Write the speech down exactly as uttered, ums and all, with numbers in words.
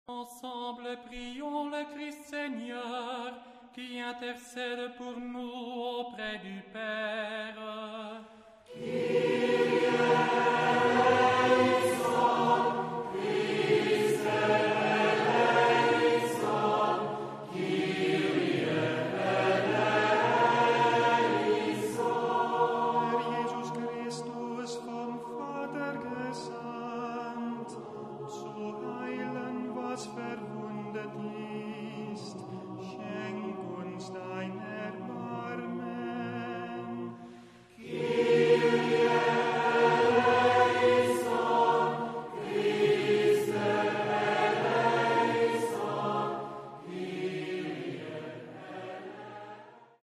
Ensemble, prions le Christ Seigneur, qui intercède pour nous auprès du Père. Kyrie